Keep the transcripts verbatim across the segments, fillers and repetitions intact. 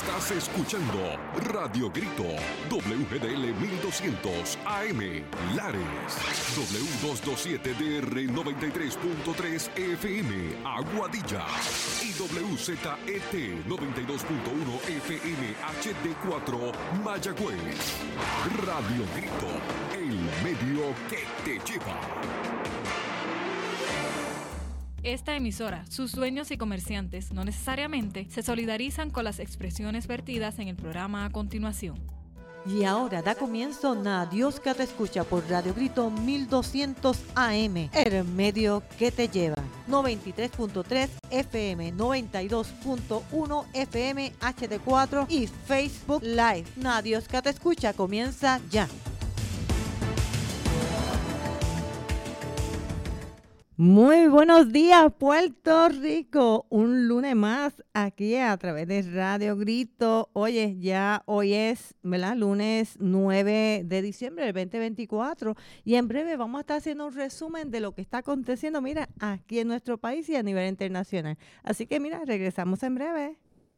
Estás escuchando Radio Grito, W G D L mil doscientos A M, Lares, W doscientos veintisiete D R noventa y tres punto tres F M, Aguadilla, y W Z E T noventa y dos punto uno F M H D cuatro, Mayagüez. Radio Grito, el medio que te lleva. Esta emisora, sus dueños y comerciantes no necesariamente se solidarizan con las expresiones vertidas en el programa a continuación. Y ahora da comienzo Na Dios que te escucha por Radio Grito mil doscientos A M, el medio que te lleva. noventa y tres punto tres F M, noventa y dos punto uno F M H D cuatro y Facebook Live. Na Dios que te escucha comienza ya. Muy buenos días, Puerto Rico. Un lunes más aquí a través de Radio Grito. Oye, ya hoy es, ¿verdad? Lunes nueve de diciembre del veinte veinticuatro. Y en breve vamos a estar haciendo un resumen de lo que está aconteciendo, mira, aquí en nuestro país y a nivel internacional. Así que, mira, regresamos en breve.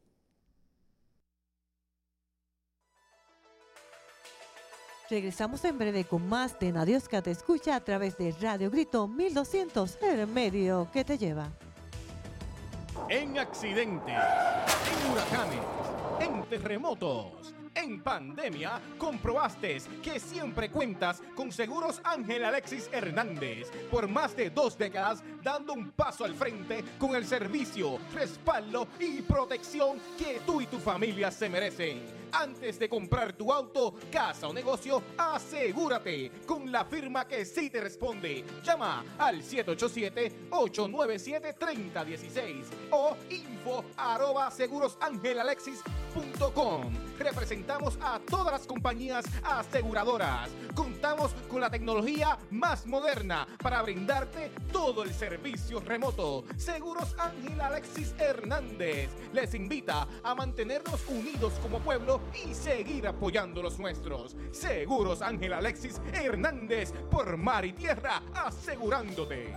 Regresamos en breve con más de Na Dios que te escucha a través de Radio Grito mil doscientos, el medio que te lleva. En accidentes, en huracanes, en terremotos, en pandemia, comprobaste que siempre cuentas con Seguros Ángel Alexis Hernández. Por más de dos décadas, dando un paso al frente con el servicio, respaldo y protección que tú y tu familia se merecen. Antes de comprar tu auto, casa o negocio, asegúrate con la firma que sí te responde. Llama al siete ocho siete, ocho nueve siete, tres cero uno seis o info arroba segurosangelalexis punto com. Representamos a todas las compañías aseguradoras. Contamos con la tecnología más moderna para brindarte todo el servicio remoto. Seguros Ángel Alexis Hernández les invita a mantenernos unidos como pueblo y seguir apoyando los nuestros. Seguros Ángel Alexis Hernández, por mar y tierra, asegurándote.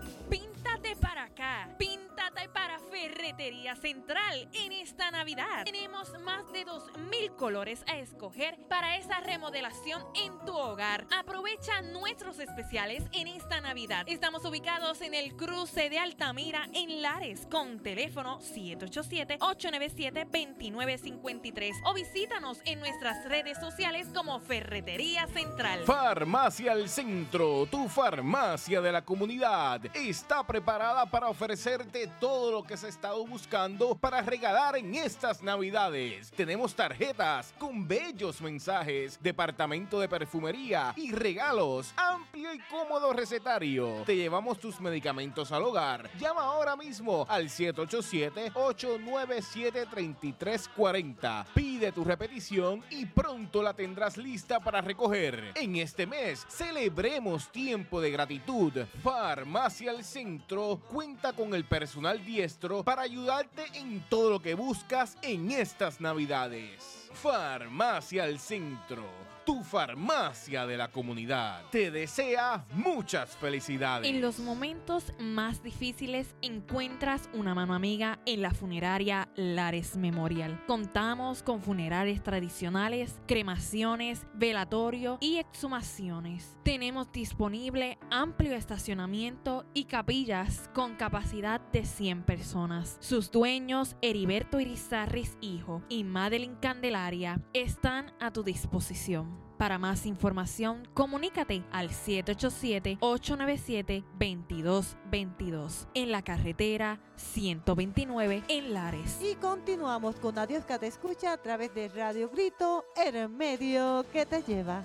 Píntate para acá, píntate para Ferretería Central en esta Navidad. Tenemos más de dos mil colores a escoger para esa remodelación en tu hogar. Aprovecha nuestros especiales en esta Navidad. Estamos ubicados en el cruce de Altamira en Lares con teléfono siete ocho siete, ocho nueve siete, dos nueve cinco tres o visítanos en nuestras redes sociales como Ferretería Central. Farmacia El Centro, tu farmacia de la comunidad, está preparada para ofrecerte todo lo que has estado buscando para regalar en estas Navidades. Tenemos tarjetas con bellos mensajes, departamento de perfumería y regalos, amplio y cómodo recetario. Te llevamos tus medicamentos al hogar. Llama ahora mismo al siete ocho siete, ocho nueve siete, tres tres cuatro cero. Pide tu repetición y pronto la tendrás lista para recoger. En este mes celebremos tiempo de gratitud. Farmacia El Centro cuenta con el personal diestro para ayudarte en todo lo que buscas en estas Navidades. Farmacia El Centro, tu farmacia de la comunidad. Te desea muchas felicidades. En los momentos más difíciles encuentras una mano amiga en la funeraria Lares Memorial. Contamos con funerales tradicionales, cremaciones, velatorio y exhumaciones. Tenemos disponible amplio estacionamiento y capillas con capacidad de cien personas. Sus dueños, Heriberto Irizarris hijo y Madeline Candelaria, están a tu disposición. Para más información, comunícate al siete ocho siete, ocho nueve siete, dos dos dos dos en la carretera ciento veintinueve en Lares. Y continuamos con Na Dios que te escucha a través de Radio Grito, el medio que te lleva.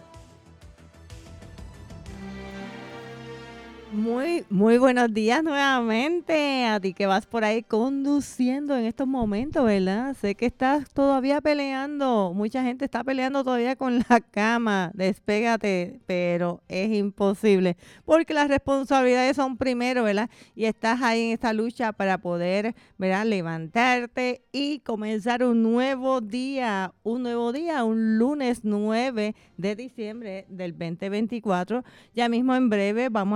Muy, muy buenos días nuevamente a ti que vas por ahí conduciendo en estos momentos, ¿verdad? Sé que estás todavía peleando, mucha gente está peleando todavía con la cama, despégate, pero es imposible, porque las responsabilidades son primero, ¿verdad? Y estás ahí en esta lucha para poder, ¿verdad? Levantarte y comenzar un nuevo día, un nuevo día, un lunes nueve de diciembre del veinte veinticuatro. Ya mismo en breve vamos a estar con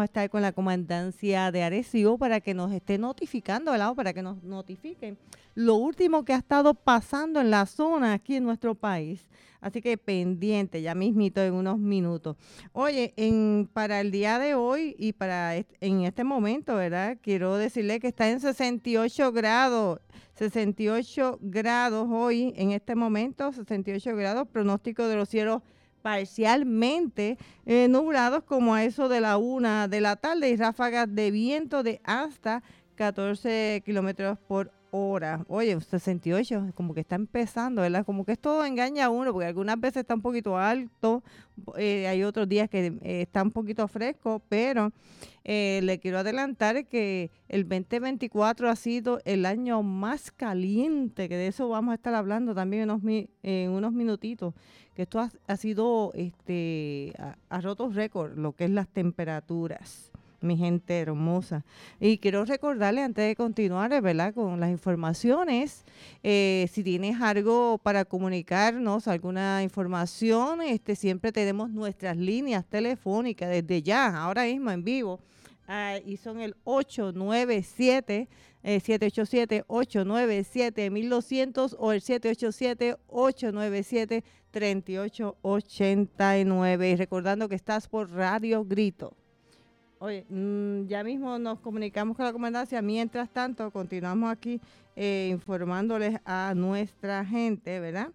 la comandancia de Arecibo para que nos esté notificando, ¿verdad? Para que nos notifiquen lo último que ha estado pasando en la zona aquí en nuestro país. Así que pendiente, ya mismito en unos minutos. Oye, en, para el día de hoy y para est- en este momento, ¿verdad? Quiero decirle que está en sesenta y ocho grados, sesenta y ocho grados hoy, en este momento, sesenta y ocho grados, pronóstico de los cielos parcialmente eh, nublados como a eso de la una de la tarde y ráfagas de viento de hasta catorce kilómetros por hora. Oye, sesenta y ocho, como que está empezando, ¿verdad? Como que esto engaña a uno, porque algunas veces está un poquito alto, eh, hay otros días que eh, está un poquito fresco, pero eh, le quiero adelantar que el veinte veinticuatro ha sido el año más caliente, que de eso vamos a estar hablando también en unos, mi- en unos minutitos, que esto ha, ha sido, este, ha, ha roto récord, lo que es las temperaturas. Mi gente hermosa. Y quiero recordarle antes de continuar, ¿verdad? Con las informaciones, eh, si tienes algo para comunicarnos, alguna información, este, siempre tenemos nuestras líneas telefónicas desde ya, ahora mismo en vivo. Ah, y son el ocho nueve siete, eh, siete ocho siete, ocho nueve siete, mil doscientos o el siete ocho siete, ocho nueve siete, tres ocho ocho nueve. Y recordando que estás por Radio Grito. Oye, mmm, ya mismo nos comunicamos con la comandancia. Mientras tanto, continuamos aquí eh, informándoles a nuestra gente, ¿verdad?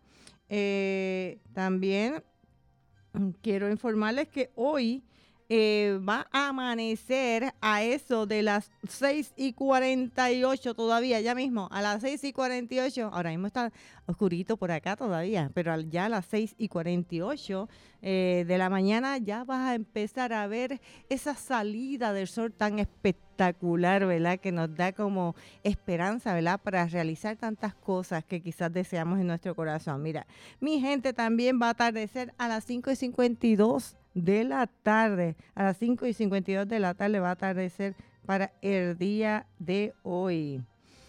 Eh, también mm, quiero informarles que hoy eh, va a amanecer a eso de las seis y cuarenta y ocho todavía, ya mismo, a las seis y cuarenta y ocho. Ahora mismo está oscurito por acá todavía, pero al- ya a las seis y cuarenta y ocho eh, de la mañana ya vas a empezar a ver esa salida del sol tan espectacular, ¿verdad? Que nos da como esperanza, ¿verdad? Para realizar tantas cosas que quizás deseamos en nuestro corazón. Mira, mi gente también va a atardecer a las cinco y cincuenta y dos de la tarde. A las cinco y cincuenta y dos de la tarde va a atardecer para el día de hoy.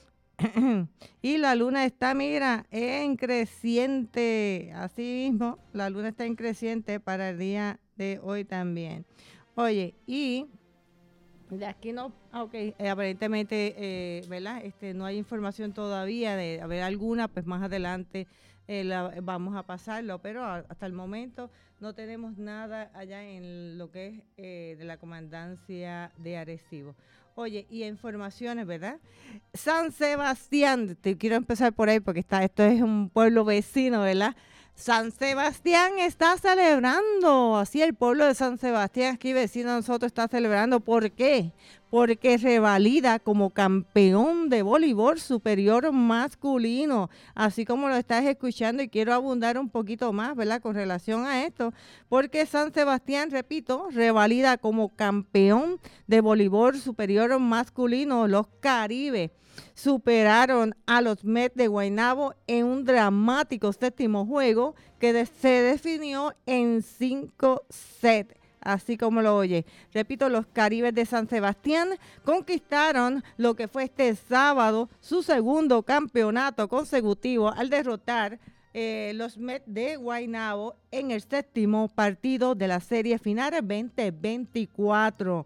Y la luna está, mira, en creciente. Así mismo, la luna está en creciente para el día de hoy también. Oye, y de aquí no, ah, ok, eh, aparentemente, eh, ¿verdad? Este, no hay información todavía de haber alguna, pues más adelante eh, la- vamos a pasarlo, pero a- hasta el momento no tenemos nada allá en lo que es eh, de la comandancia de Arecibo. Oye, y informaciones, ¿verdad? San Sebastián, te quiero empezar por ahí porque está, esto es un pueblo vecino, ¿verdad? San Sebastián está celebrando, así el pueblo de San Sebastián, aquí vecino de nosotros, está celebrando. ¿Por qué? Porque revalida como campeón de voleibol superior masculino, así como lo estás escuchando, y quiero abundar un poquito más, ¿verdad? Con relación a esto, porque San Sebastián, repito, revalida como campeón de voleibol superior masculino. Los Caribes superaron a los Mets de Guaynabo en un dramático séptimo juego que de- se definió en cinco sets. Así como lo oye. Repito, los Caribes de San Sebastián conquistaron lo que fue este sábado su segundo campeonato consecutivo al derrotar eh, los Mets de Guaynabo en el séptimo partido de la serie final veinte veinticuatro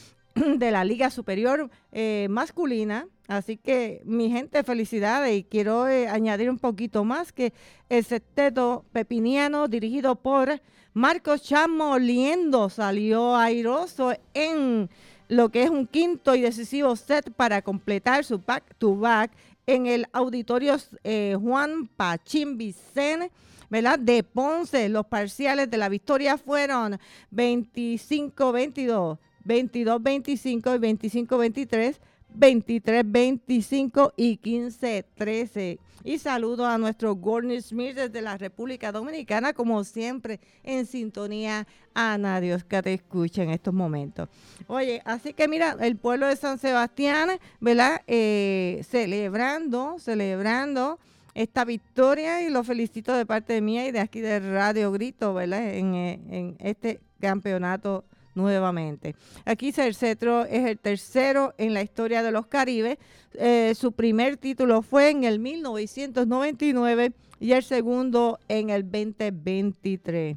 de la Liga Superior eh, Masculina. Así que, mi gente, felicidades. Y quiero eh, añadir un poquito más que el sexteto pepiniano dirigido por Marcos Chamoliendo salió airoso en lo que es un quinto y decisivo set para completar su back-to-back en el auditorio eh, Juan Pachín Vicente, ¿verdad? De Ponce. Los parciales de la victoria fueron veinticinco veintidós, veintidós veinticinco y veinticinco veintitrés, veintitrés veinticinco y quince trece. Y saludo a nuestro Gordon Smith desde la República Dominicana, como siempre, en sintonía. Ana Dios que te escucha en estos momentos. Oye, así que mira, el pueblo de San Sebastián, ¿verdad? Eh, celebrando, celebrando esta victoria, y lo felicito de parte mía y de aquí de Radio Grito, ¿verdad? En, eh, en este campeonato nuevamente. Aquí el cetro es el tercero en la historia de los Caribes. Eh, su primer título fue en el mil novecientos noventa y nueve y el segundo en el veinte veintitrés.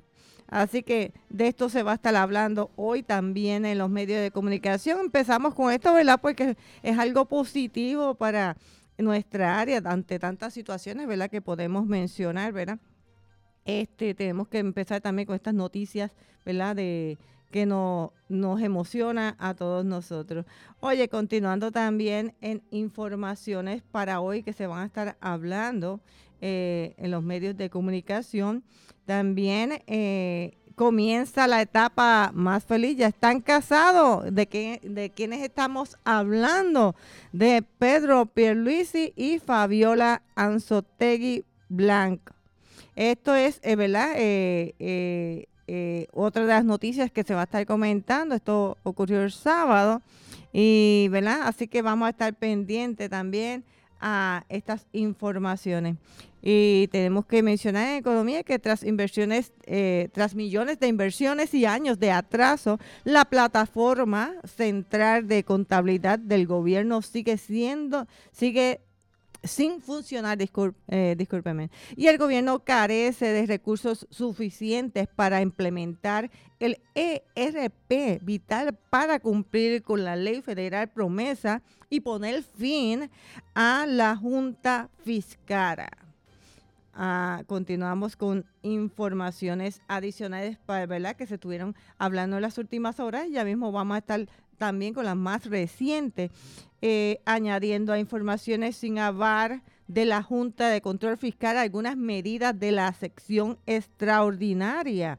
Así que de esto se va a estar hablando hoy también en los medios de comunicación. Empezamos con esto, ¿verdad? Porque es algo positivo para nuestra área ante tantas situaciones, ¿verdad? Que podemos mencionar, ¿verdad? Este, tenemos que empezar también con estas noticias, ¿verdad? De que no, nos emociona a todos nosotros. Oye, continuando también en informaciones para hoy que se van a estar hablando eh, en los medios de comunicación, también eh, comienza la etapa más feliz. Ya están casados. ¿De qué, de quiénes estamos hablando? De Pedro Pierluisi y Fabiola Anzoátegui Blanco. Esto es, eh, ¿verdad? Eh, eh, eh, otra de las noticias que se va a estar comentando. Esto ocurrió el sábado. Y, ¿verdad? Así que vamos a estar pendientes también a estas informaciones. Y tenemos que mencionar en economía que tras inversiones, eh, tras millones de inversiones y años de atraso, la plataforma central de contabilidad del gobierno sigue siendo, sigue sin funcionar, discul eh, discúlpeme, y el gobierno carece de recursos suficientes para implementar el E R P vital para cumplir con la ley federal promesa y poner fin a la Junta Fiscal. Uh, continuamos con informaciones adicionales para, ¿verdad?, que se estuvieron hablando en las últimas horas. Ya mismo vamos a estar también con las más recientes, eh, añadiendo a informaciones sin aval de la Junta de Control Fiscal algunas medidas de la sección extraordinaria.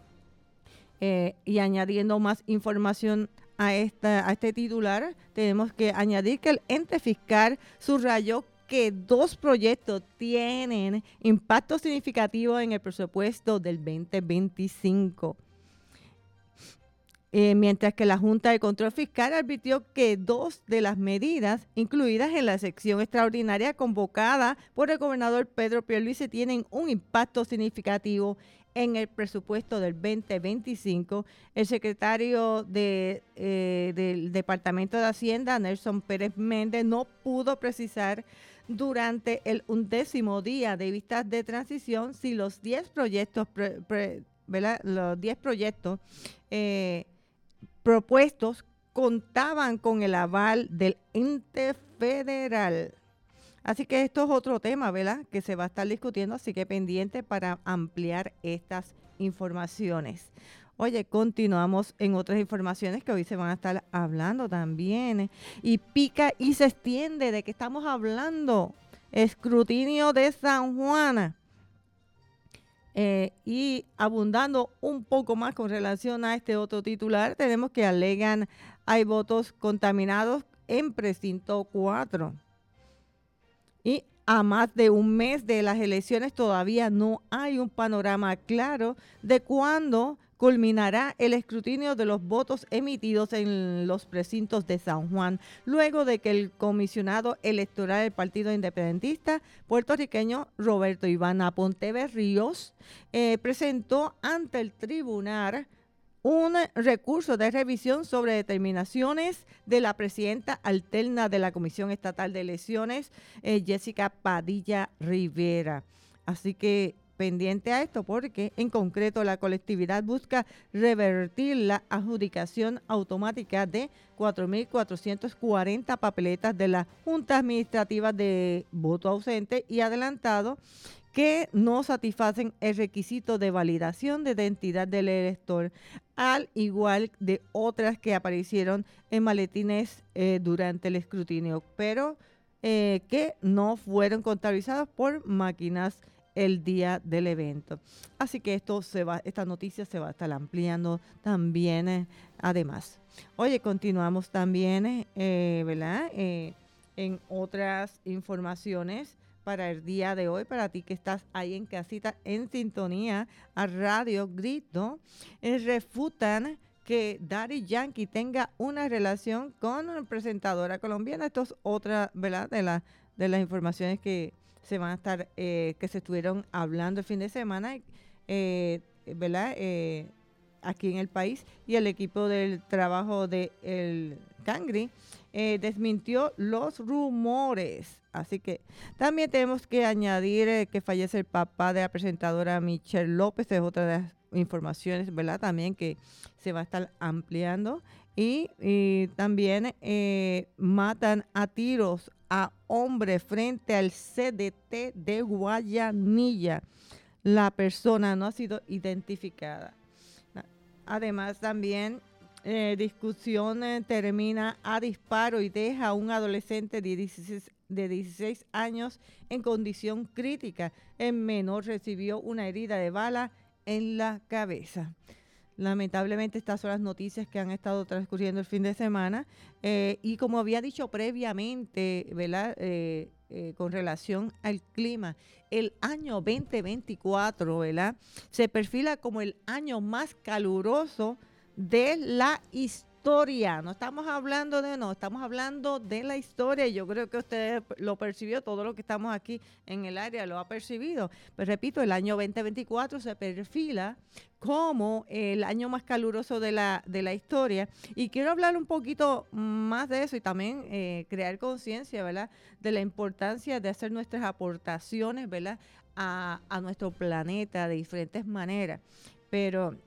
Eh, y añadiendo más información a, esta, a este titular, tenemos que añadir que el ente fiscal subrayó que dos proyectos tienen impacto significativo en el presupuesto del veinte veinticinco. Eh, mientras que la Junta de Control Fiscal advirtió que dos de las medidas incluidas en la sección extraordinaria convocada por el gobernador Pedro Pierluisi tienen un impacto significativo en el presupuesto del veinte veinticinco. El secretario de, eh, del Departamento de Hacienda, Nelson Pérez Méndez, no pudo precisar durante el undécimo día de vistas de transición si los diez proyectos, pre, pre, ¿verdad? Los diez proyectos eh, propuestos contaban con el aval del ente federal. Así que esto es otro tema, ¿verdad?, que se va a estar discutiendo, así que pendiente para ampliar estas informaciones. Oye, continuamos en otras informaciones que hoy se van a estar hablando también. Y pica y se extiende. ¿De qué estamos hablando? Escrutinio de San Juan. Eh, y abundando un poco más con relación a este otro titular, tenemos que alegan hay votos contaminados en precinto cuatro. Y a más de un mes de las elecciones todavía no hay un panorama claro de cuándo culminará el escrutinio de los votos emitidos en los precintos de San Juan, luego de que el comisionado electoral del Partido Independentista puertorriqueño Roberto Iván Aponte Berríos eh, presentó ante el tribunal un recurso de revisión sobre determinaciones de la presidenta alterna de la Comisión Estatal de Elecciones, eh, Jessica Padilla Rivera. Así que pendiente a esto, porque en concreto la colectividad busca revertir la adjudicación automática de cuatro mil cuatrocientas cuarenta papeletas de la Junta Administrativa de voto ausente y adelantado que no satisfacen el requisito de validación de identidad del elector, al igual de otras que aparecieron en maletines eh, durante el escrutinio, pero eh, que no fueron contabilizadas por máquinas el día del evento. Así que esto se va, esta noticia se va a estar ampliando también, eh, además. Oye, continuamos también, eh, ¿verdad? Eh, en otras informaciones para el día de hoy, para ti que estás ahí en casita, en sintonía a Radio Grito, eh, refutan que Daddy Yankee tenga una relación con una presentadora colombiana. Esto es otra, ¿verdad?, de, la, de las informaciones que se van a estar, eh, que se estuvieron hablando el fin de semana, eh, ¿verdad?, eh, aquí en el país, y el equipo del trabajo de el Cangri eh, desmintió los rumores. Así que también tenemos que añadir eh, que fallece el papá de la presentadora Michelle López, es otra de las informaciones, ¿verdad? También que se va a estar ampliando. Y, y también eh, matan a tiros a hombre frente al C D T de Guayanilla. La persona no ha sido identificada. Además, también eh, discusión eh, termina a disparo y deja a un adolescente de dieciséis, de dieciséis años en condición crítica. El menor recibió una herida de bala en la cabeza. Lamentablemente estas son las noticias que han estado transcurriendo el fin de semana eh, y como había dicho previamente, ¿verdad? Eh, eh, con relación al clima, el año veinte veinticuatro, ¿verdad? Se perfila como el año más caluroso de la historia. No estamos hablando de no, estamos hablando de la historia. Yo creo que usted lo percibió, todo lo que estamos aquí en el área lo ha percibido. Pero repito, el año veinte veinticuatro se perfila como el año más caluroso de la, de la historia. Y quiero hablar un poquito más de eso y también eh, crear conciencia, ¿verdad?, de la importancia de hacer nuestras aportaciones, ¿verdad?, a, a nuestro planeta de diferentes maneras. Pero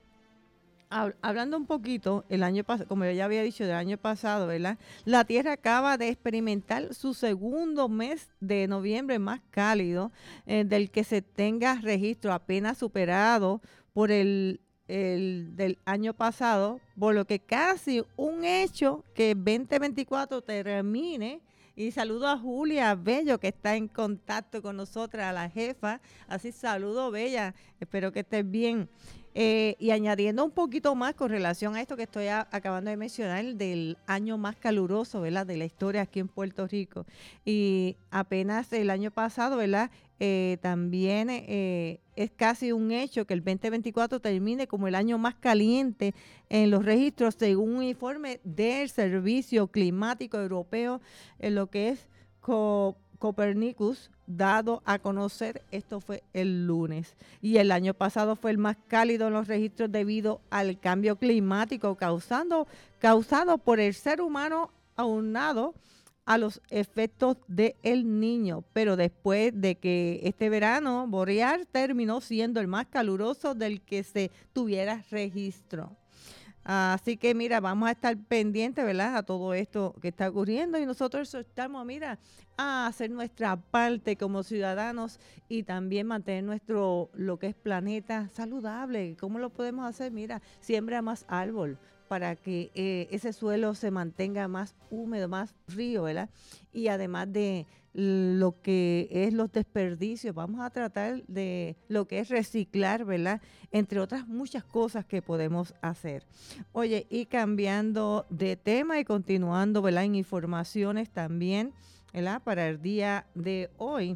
hablando un poquito, el año pasado, como yo ya había dicho, del año pasado, ¿verdad?, la Tierra acaba de experimentar su segundo mes de noviembre más cálido, eh, del que se tenga registro, apenas superado por el, el del año pasado, por lo que casi un hecho que veinte veinticuatro termine. Y saludo a Julia Bello, que está en contacto con nosotras, a la jefa. Así, saludo, Bella. Espero que estés bien. Eh, y añadiendo un poquito más con relación a esto que estoy a, acabando de mencionar, del año más caluroso, ¿verdad?, de la historia aquí en Puerto Rico. Y apenas el año pasado, ¿verdad?, eh, también eh, es casi un hecho que el veinte veinticuatro termine como el año más caliente en los registros, según un informe del Servicio Climático Europeo, en lo que es co Copernicus, dado a conocer. Esto fue el lunes. Y el año pasado fue el más cálido en los registros debido al cambio climático causando, causado por el ser humano aunado a los efectos del Niño. Pero después de que este verano boreal terminó siendo el más caluroso del que se tuviera registro. Así que, mira, vamos a estar pendientes, ¿verdad?, a todo esto que está ocurriendo y nosotros estamos, mira, a hacer nuestra parte como ciudadanos y también mantener nuestro, lo que es planeta saludable. ¿Cómo lo podemos hacer? Mira, siembra más árbol para que eh, ese suelo se mantenga más húmedo, más frío, ¿verdad? Y además de lo que es los desperdicios, vamos a tratar de lo que es reciclar, ¿verdad?, entre otras muchas cosas que podemos hacer. Oye, y cambiando de tema y continuando, ¿verdad?, en informaciones también, ¿verdad?, para el día de hoy,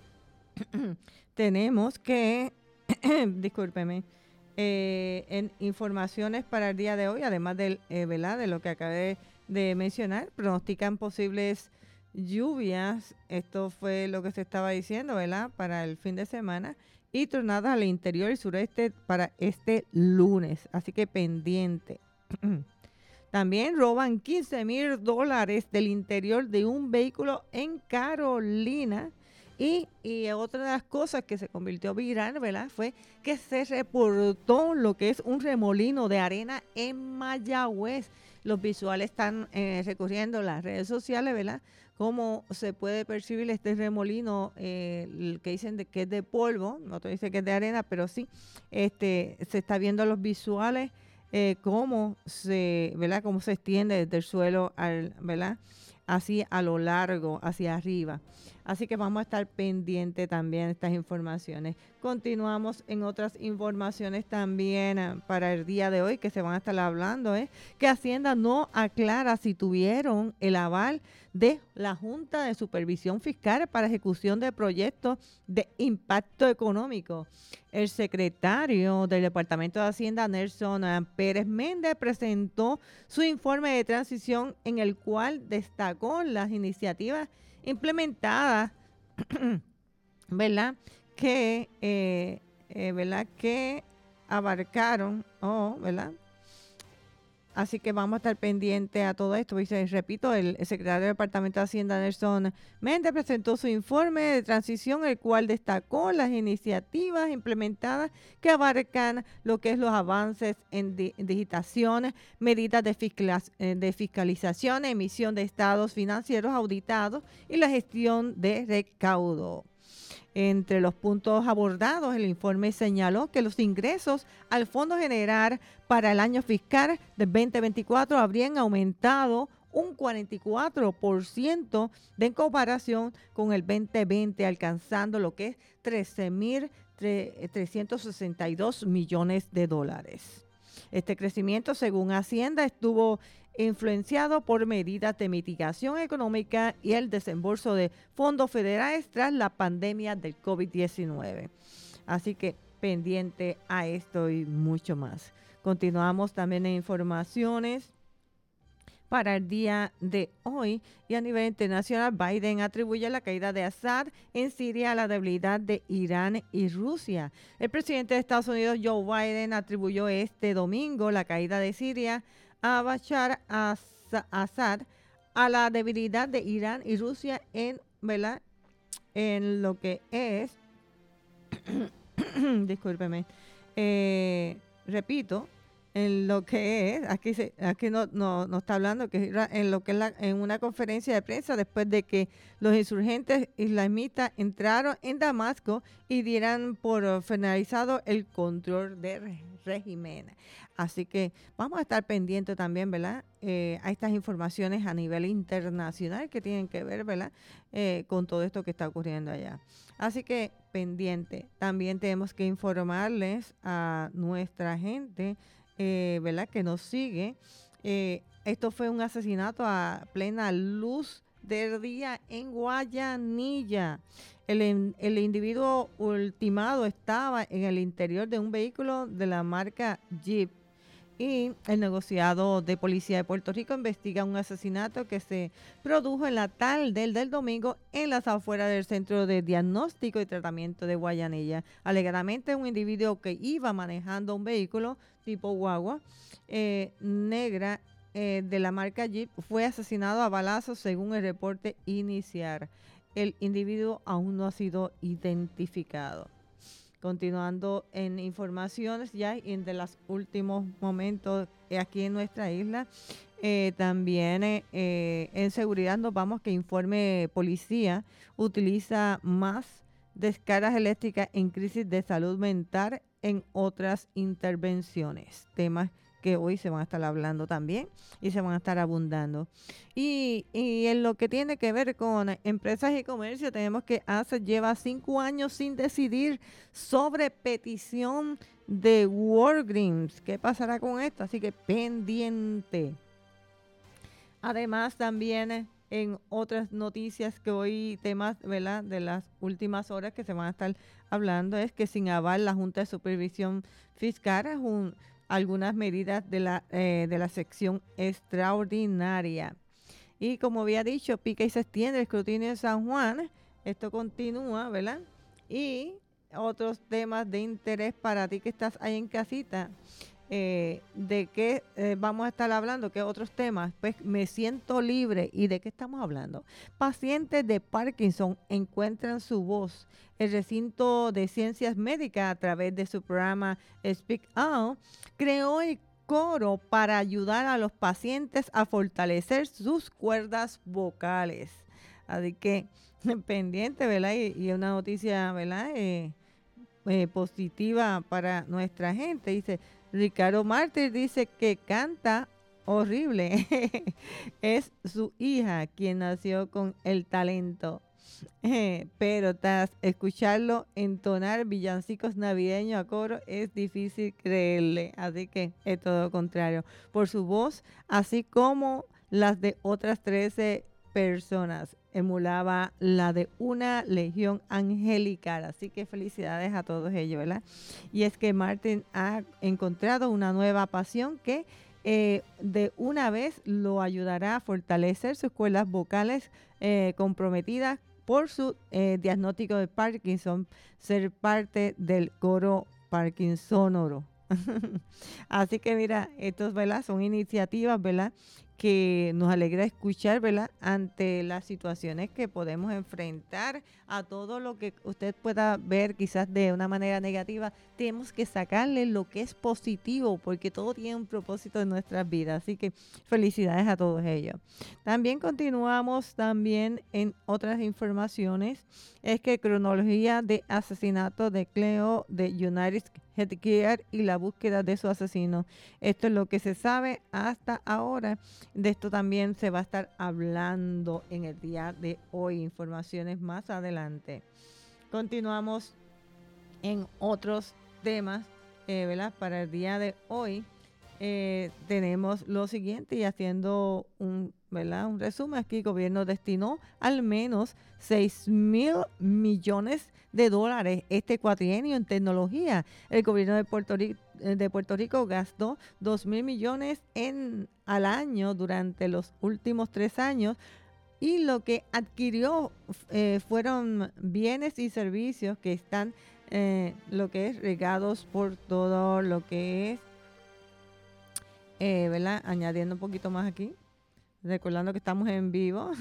tenemos que, discúlpeme, eh, en informaciones para el día de hoy, además del, eh, ¿verdad?, de lo que acabé de mencionar, pronostican posibles lluvias, esto fue lo que se estaba diciendo, ¿verdad?, para el fin de semana, y tronadas al interior y sureste para este lunes, así que pendiente. También roban quince mil dólares del interior de un vehículo en Carolina. Y, y otra de las cosas que se convirtió viral, ¿verdad?, fue que se reportó lo que es un remolino de arena en Mayagüez. Los visuales están eh, recorriendo las redes sociales, ¿verdad?, cómo se puede percibir este remolino, eh, que dicen de, que es de polvo, no te dice que es de arena, pero sí, este, se está viendo los visuales, eh, cómo se, ¿verdad?, cómo se extiende desde el suelo al, ¿verdad?, así a lo largo, hacia arriba. Así que vamos a estar pendientes también de estas informaciones. Continuamos en otras informaciones también uh, para el día de hoy que se van a estar hablando, ¿eh? que Hacienda no aclara si tuvieron el aval de la Junta de Supervisión Fiscal para ejecución de proyectos de impacto económico. El secretario del Departamento de Hacienda, Nelson uh, Pérez Méndez, presentó su informe de transición en el cual destacó las iniciativas implementadas, ¿verdad?, que, eh, eh, ¿verdad?, que abarcaron, oh, ¿verdad?, así que vamos a estar pendientes a todo esto. Dice, repito, el, el secretario del Departamento de Hacienda, Nelson Méndez, presentó su informe de transición, el cual destacó las iniciativas implementadas que abarcan lo que es los avances en, di, en digitación, medidas de, fiscal, de fiscalización, emisión de estados financieros auditados y la gestión de recaudo. Entre los puntos abordados, el informe señaló que los ingresos al Fondo General para el año fiscal del veinte veinticuatro habrían aumentado un cuarenta y cuatro por ciento de en comparación con el veinte veinte, alcanzando lo que es trece mil trescientos sesenta y dos millones de dólares. Este crecimiento, según Hacienda, estuvo influenciado por medidas de mitigación económica y el desembolso de fondos federales tras la pandemia del COVID diecinueve. Así que pendiente a esto y mucho más. Continuamos también en informaciones para el día de hoy, y a nivel internacional, Biden atribuye la caída de Assad en Siria a la debilidad de Irán y Rusia. El presidente de Estados Unidos, Joe Biden, atribuyó este domingo la caída de Siria a Bashar Assad a la debilidad de Irán y Rusia en, ¿verdad? En lo que es, discúlpeme, eh, repito, en lo que es, aquí se, aquí no, no, no está hablando, que en lo que es la, en una conferencia de prensa después de que los insurgentes islamistas entraron en Damasco y dieran por finalizado el control del régimen. Así que vamos a estar pendientes también, ¿verdad? Eh, a estas informaciones a nivel internacional que tienen que ver, ¿verdad? Eh, con todo esto que está ocurriendo allá. Así que pendiente. También tenemos que informarles a nuestra gente, Eh, ¿verdad?, que nos sigue. Eh, esto fue un asesinato a plena luz del día en Guayanilla. El, el individuo ultimado estaba en el interior de un vehículo de la marca Jeep, y el negociado de policía de Puerto Rico investiga un asesinato que se produjo en la tarde del domingo en las afueras del Centro de Diagnóstico y Tratamiento de Guayanilla. Alegadamente, un individuo que iba manejando un vehículo tipo guagua eh, negra eh, de la marca Jeep fue asesinado a balazos, según el reporte inicial. El individuo aún no ha sido identificado. Continuando en informaciones ya en de los últimos momentos aquí en nuestra isla, eh, también eh, eh, en seguridad nos vamos que informe policía utiliza más descargas eléctricas en crisis de salud mental en otras intervenciones, temas que hoy se van a estar hablando también y se van a estar abundando. Y, y en lo que tiene que ver con empresas y comercio, tenemos que A C E lleva cinco años sin decidir sobre petición de Walgreens. ¿Qué pasará con esto? Así que pendiente. Además, también en otras noticias que hoy, temas, ¿verdad?, de las últimas horas que se van a estar hablando, es que sin aval la Junta de Supervisión Fiscal es un algunas medidas de la, eh, de la sección extraordinaria. Y como había dicho, pica y se extiende el escrutinio de San Juan. Esto continúa, ¿verdad? Y otros temas de interés para ti que estás ahí en casita. Eh, ¿De qué eh, vamos a estar hablando? ¿Qué otros temas? Pues me siento libre. ¿Y de qué estamos hablando? Pacientes de Parkinson encuentran su voz. El recinto de ciencias médicas, a través de su programa Speak Out, creó el coro para ayudar a los pacientes a fortalecer sus cuerdas vocales. Así que pendiente, ¿verdad? Y, y una noticia, ¿verdad? Eh, eh, positiva para nuestra gente. Dice Ricardo Mártir, dice que canta horrible. Es su hija quien nació con el talento. Eh, pero tras escucharlo entonar villancicos navideños a coro es difícil creerle, así que es todo lo contrario. Por su voz, así como las de otras trece personas, emulaba la de una legión angelical, así que felicidades a todos ellos, ¿verdad? Y es que Martin ha encontrado una nueva pasión que eh, de una vez lo ayudará a fortalecer sus cuerdas vocales eh, comprometidas por su eh, diagnóstico de Parkinson, ser parte del coro parkinsonoro. Así que mira, estos, ¿verdad? Son iniciativas, ¿verdad?, que nos alegra escuchar, ¿verdad?, ante las situaciones que podemos enfrentar, a todo lo que usted pueda ver quizás de una manera negativa. Tenemos que sacarle lo que es positivo, porque todo tiene un propósito en nuestras vidas. Así que felicidades a todos ellos. También continuamos también en otras informaciones. Es que cronología de asesinato de Cleo de United Healthcare y la búsqueda de su asesino. Esto es lo que se sabe hasta ahora. De esto también se va a estar hablando en el día de hoy. Informaciones más adelante. Continuamos en otros temas, eh, ¿verdad? Para el día de hoy eh, tenemos lo siguiente, y haciendo un, ¿verdad?, un resumen aquí. El gobierno destinó al menos seis mil millones de dólares este cuatrienio en tecnología. El gobierno de Puerto Rico, de Puerto Rico gastó dos mil millones en, al año durante los últimos tres años, y lo que adquirió eh, fueron bienes y servicios que están, eh, lo que es regados por todo lo que es, eh, ¿verdad? Añadiendo un poquito más aquí, recordando que estamos en vivo.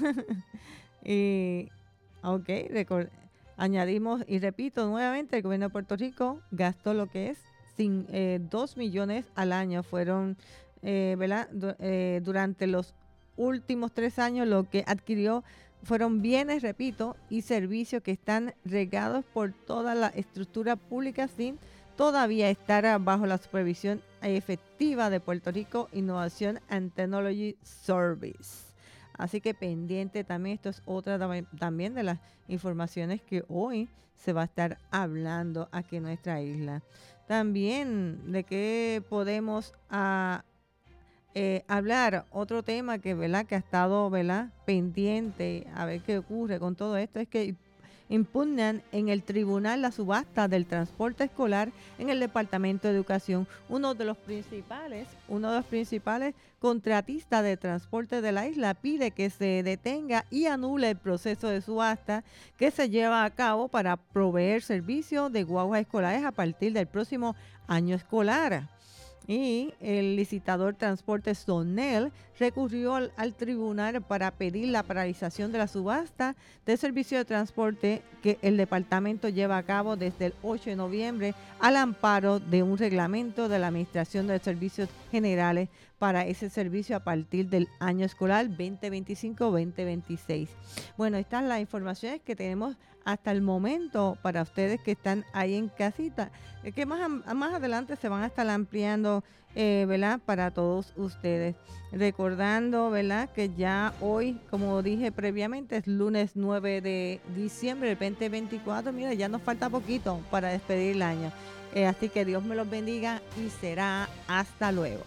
y, ok, record, añadimos y repito nuevamente, el gobierno de Puerto Rico gastó lo que es sin, eh, dos millones al año, fueron, eh, ¿verdad? Du- eh, durante los últimos tres años lo que adquirió fueron bienes, repito, y servicios que están regados por toda la estructura pública sin todavía estar bajo la supervisión efectiva de Puerto Rico Innovation and Technology Service. Así que pendiente también, esto es otra también de las informaciones que hoy se va a estar hablando aquí en nuestra isla. También de qué podemos a, eh, hablar, otro tema que, ¿verdad?, que ha estado, ¿verdad?, pendiente, a ver qué ocurre con todo esto, es que impugnan en el tribunal la subasta del transporte escolar en el Departamento de Educación. Uno de los principales, uno de los principales contratistas de transporte de la isla pide que se detenga y anule el proceso de subasta que se lleva a cabo para proveer servicios de guaguas escolares a partir del próximo año escolar. Y el licitador Transporte Sonel recurrió al, al tribunal para pedir la paralización de la subasta de servicio de transporte que el departamento lleva a cabo desde el ocho de noviembre al amparo de un reglamento de la Administración de Servicios Generales para ese servicio a partir del año escolar veinte veinticinco veinte veintiséis. Bueno, estas son las informaciones que tenemos hasta el momento para ustedes que están ahí en casita, que más, más adelante se van a estar ampliando, eh, ¿verdad?, para todos ustedes. Recordando, ¿verdad?, que ya hoy, como dije previamente, es lunes nueve de diciembre del veinte veinticuatro. Mira, ya nos falta poquito para despedir el año. Eh, así que Dios me los bendiga y será hasta luego.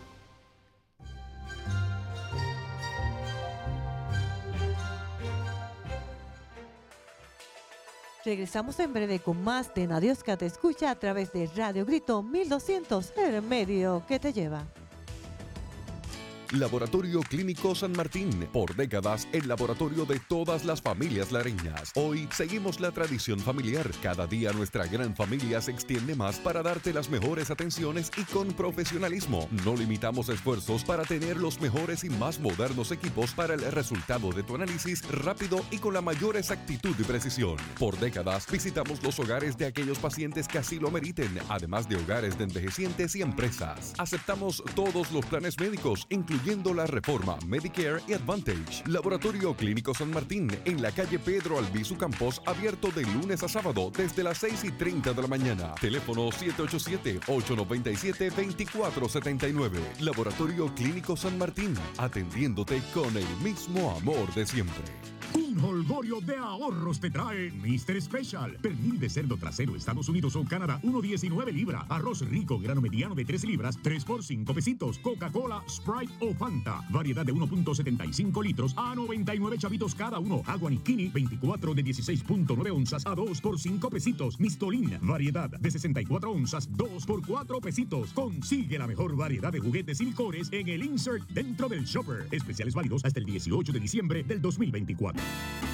Regresamos en breve con más de Nadiosca Te Escucha a través de Radio Grito mil doscientos, el medio que te lleva. Laboratorio Clínico San Martín, por décadas el laboratorio de todas las familias lareñas. Hoy seguimos la tradición familiar. Cada día nuestra gran familia se extiende más para darte las mejores atenciones y con profesionalismo. No limitamos esfuerzos para tener los mejores y más modernos equipos para el resultado de tu análisis rápido y con la mayor exactitud y precisión. Por décadas visitamos los hogares de aquellos pacientes que así lo meriten, además de hogares de envejecientes y empresas. Aceptamos todos los planes médicos, incluyendo la reforma Medicare y Advantage. Laboratorio Clínico San Martín, en la calle Pedro Albizu Campos, abierto de lunes a sábado desde las seis y treinta de la mañana. Teléfono siete ocho siete, ocho nueve siete, dos cuatro siete nueve. Laboratorio Clínico San Martín, atendiéndote con el mismo amor de siempre. Un jolgorio de ahorros te trae mister Special. Pernil de cerdo trasero, Estados Unidos o Canadá, uno diecinueve libra. Arroz rico, grano mediano de tres libras, tres por cinco pesitos. Coca-Cola, Sprite o Fanta. Variedad de uno punto setenta y cinco litros a noventa y nueve chavitos cada uno. Agua Nikini, veinticuatro de dieciséis punto nueve onzas a dos por cinco pesitos. Mistolín, variedad de sesenta y cuatro onzas, dos por cuatro pesitos. Consigue la mejor variedad de juguetes y licores en el insert dentro del shopper. Especiales válidos hasta el dieciocho de diciembre del dos mil veinticuatro.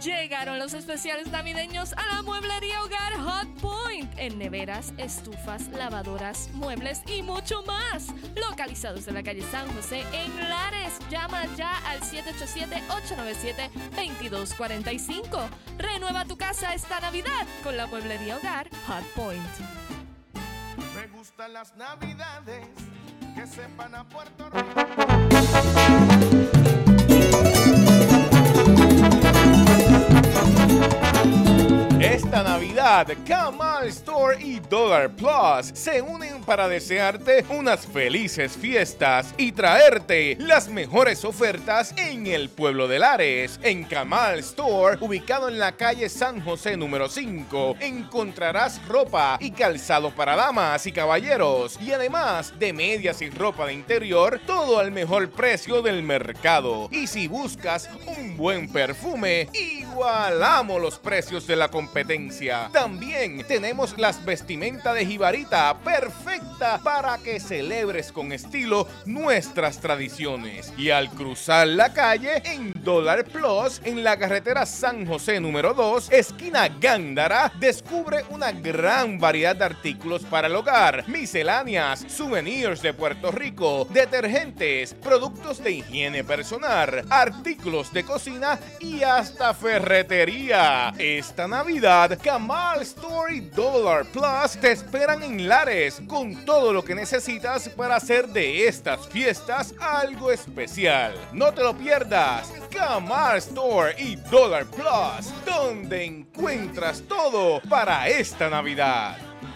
Llegaron los especiales navideños a la mueblería Hogar Hot Point. En neveras, estufas, lavadoras, muebles y mucho más. Localizados en la calle San José en Lares. Llama ya al siete ocho siete, ocho nueve siete, dos dos cuatro cinco. Renueva tu casa esta Navidad con la mueblería Hogar Hot Point. Me gustan las Navidades que sepan a Puerto Rico. Esta Navidad, Kamal Store y Dollar Plus se unen para desearte unas felices fiestas y traerte las mejores ofertas en el pueblo de Lares. En Kamal Store, ubicado en la calle San José número cinco, encontrarás ropa y calzado para damas y caballeros y además de medias y ropa de interior, todo al mejor precio del mercado. Y si buscas un buen perfume, igualamos los precios de la competencia. También tenemos las vestimentas de jibarita, perfecta para que celebres con estilo nuestras tradiciones. Y al cruzar la calle en Dollar Plus, en la carretera San José número dos, esquina Gándara, descubre una gran variedad de artículos para el hogar, misceláneas, souvenirs de Puerto Rico, detergentes, productos de higiene personal, artículos de cocina y hasta ferretería. Esta Navidad, Kamal Store y Dollar Plus te esperan en Lares con todo lo que necesitas para hacer de estas fiestas algo especial. No te lo pierdas. Kamal Store y Dollar Plus, donde encuentras todo para esta Navidad.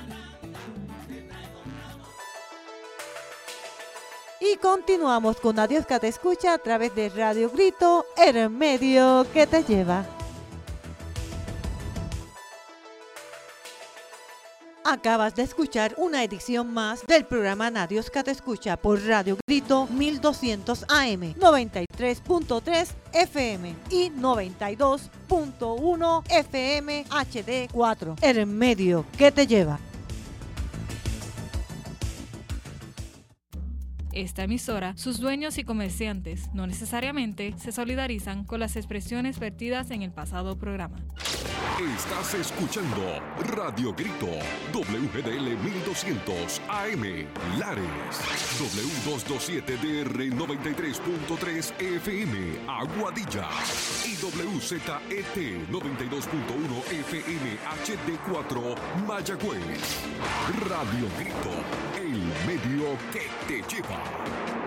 Y continuamos con Adiós que te escucha a través de Radio Grito, el medio que te lleva. Acabas de escuchar una edición más del programa Nadios que te escucha por Radio Grito mil doscientos A M, noventa y tres punto tres F M y noventa y dos punto uno F M H D cuatro, el medio que te lleva. Esta emisora, sus dueños y comerciantes no necesariamente se solidarizan con las expresiones vertidas en el pasado programa. Estás escuchando Radio Grito, W G D L mil doscientos A M, Lares, W doscientos veintisiete D R noventa y tres punto tres F M, Aguadilla, y W Z E T noventa y dos punto uno F M H D cuatro, Mayagüez. Radio Grito, el medio que te lleva.